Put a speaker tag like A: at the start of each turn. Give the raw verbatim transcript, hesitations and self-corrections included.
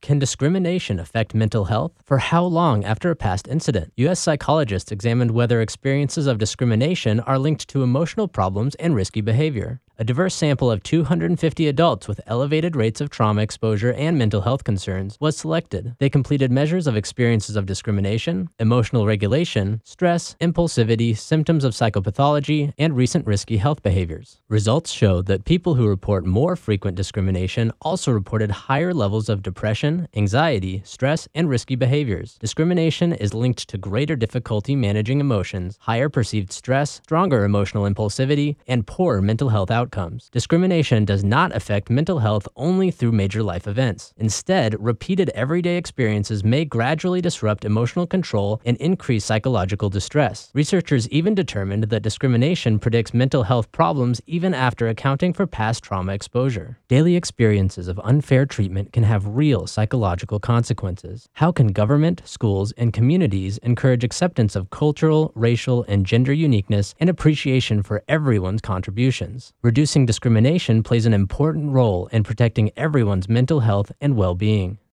A: Can discrimination affect mental health? For how long after a past incident? U S psychologists examined whether experiences of discrimination are linked to emotional problems and risky behavior. A diverse sample of two hundred fifty adults with elevated rates of trauma exposure and mental health concerns was selected. They completed measures of experiences of discrimination, emotional regulation, stress, impulsivity, symptoms of psychopathology, and recent risky health behaviors. Results showed that people who report more frequent discrimination also reported higher levels of depression, anxiety, stress, and risky behaviors. Discrimination is linked to greater difficulty managing emotions, higher perceived stress, stronger emotional impulsivity, and poorer mental health outcomes. Outcomes. Discrimination does not affect mental health only through major life events. Instead, repeated everyday experiences may gradually disrupt emotional control and increase psychological distress. Researchers even determined that discrimination predicts mental health problems even after accounting for past trauma exposure. Daily experiences of unfair treatment can have real psychological consequences. How can government, schools, and communities encourage acceptance of cultural, racial, and gender uniqueness and appreciation for everyone's contributions? Reducing discrimination plays an important role in protecting everyone's mental health and well-being.